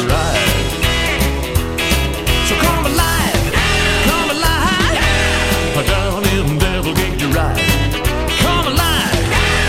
ride. So come alive, down in Devil Gate to ride. Come alive,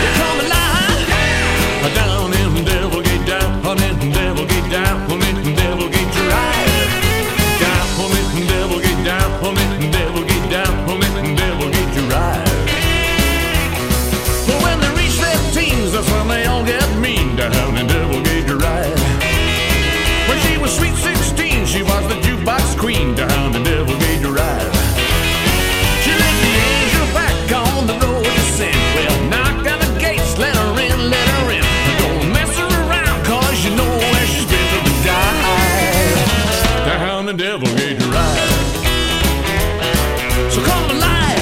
down in Devil Gate, down in Devil Gate, down in Devil Gate to ride. Down in Devil Gate, down in Devil Gate, down in Devil Gate to ride. But when they reach their teens, that's when they all get mean, down in Devil Gate to ride. When she was sweet 16, she was the jukebox queen, down in Devil Gate to ride. She let the angel back on the road to sin. Well, knock on the gates, let her in, let her in. Don't mess her around, cause you know where she's been till the die. Down in Devil Gate to ride. So come alive,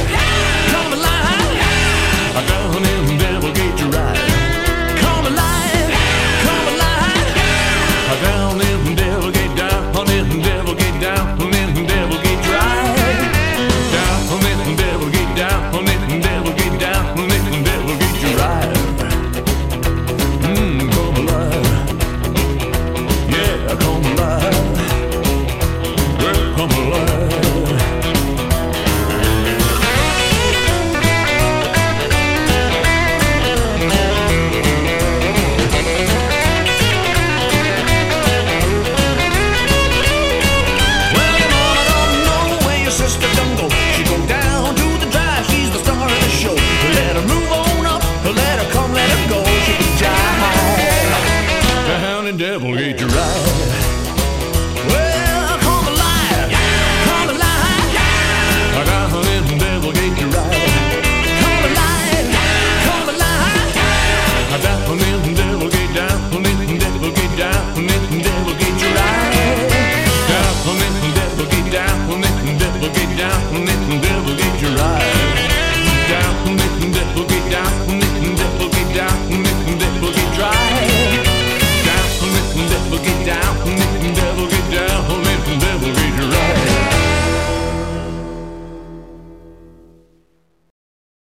down in Devil Gate to ride. Come alive, down in Devil Gate, down in Devil Gate, down in Devil Gate to ride. Down in Devil Gate, down in Devil Gate, down in Devil Gate to ride. Come alive, yeah, come alive, well, come alive. Devil Gate to ride.